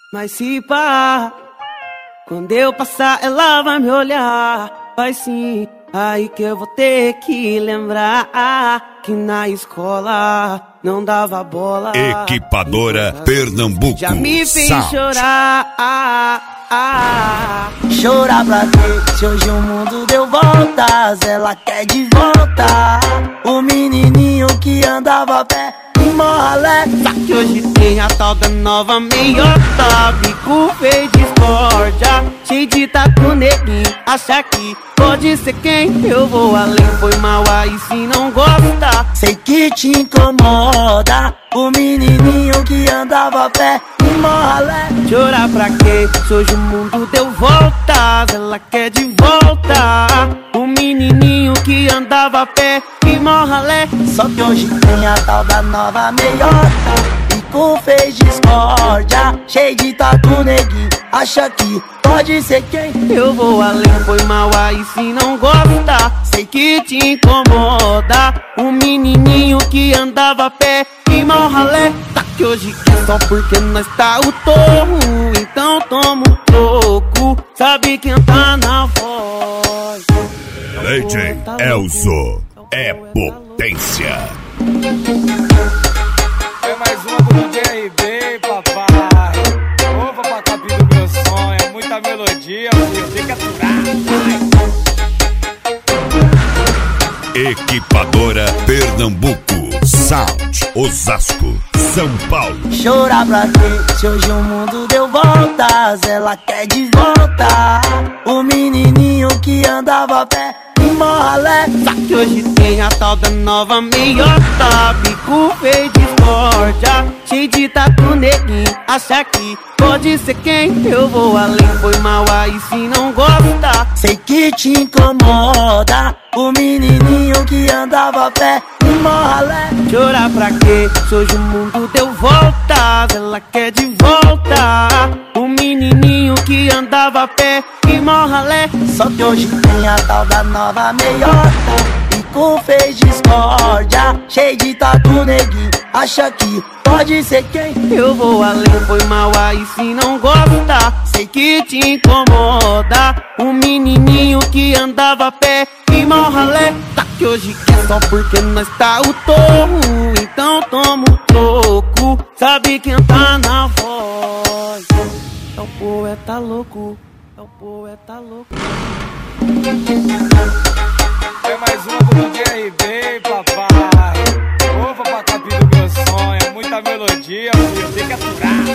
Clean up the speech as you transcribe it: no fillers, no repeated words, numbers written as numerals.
Mas se pá, quando eu passar ela vai me olhar. Vai sim, aí que eu vou ter que lembrar que na escola não dava bola. Equipadora Pernambuco. Já me fez Sound. chorar. Chorar pra quê? Se hoje o mundo deu voltas, ela quer de volta o menininho que andava a pé em Morralé. Só que hoje tem a tal da nova meiota, bico feio de discórdia, cheio de tatu neguinho, acha que pode ser quem? Eu vou além, foi mal aí se não gosta. Sei que te incomoda o menininho que andava a pé em Morralé. Chorar pra quê? Se hoje o mundo deu voltas, ela quer de volta o menininho que andava a pé em Morralé. Só que hoje tem a tal da nova meiota, bico fez discórdia, cheio de tatu neguinho, acha que pode ser quem? Eu vou além, foi mal aí se não gosta. Sei que te incomoda o menininho que andava a pé em Morralé. Tá que hoje é só porque nós tá o torro, então toma um troco, sabe quem tá na voz. DJ Elzo é potência. É mais uma do DRB, papai. Opa, pra capi do meu sonho. É muita melodia, filho. Tem que aturar. Equipadora Pernambuco. Sound. Osasco, São Paulo. Chorar pra quê? Se hoje o mundo deu voltas, ela quer de volta o menininho que andava a pé em Morralé. Só que hoje tem a tal da nova meiota, bico feio de discórdia, cheio de tatu neguinho, acha que pode ser quem? Eu vou além, foi mal aí se não gosta. Sei que te incomoda o menininho que andava a pé em Morralé. Chorar pra quê? Se hoje o mundo deu voltas, ela quer de volta o menininho que andava a pé em Morralé. Só que hoje tem a tal da nova meiota, bico fez discórdia, cheio de tatu neguinho, acha que pode ser quem? Eu vou além, foi mal aí se não gosta. Sei que te incomoda o menininho que andava a pé em Morralé. Tá que hoje é só porque nós tá o torro, então toma um troco, sabe quem tá na voz. É o poeta louco, é o poeta louco. É mais uma do DRB, papai. Opa, pra capi do meu sonho. É muita melodia, filho. Tem que aturar.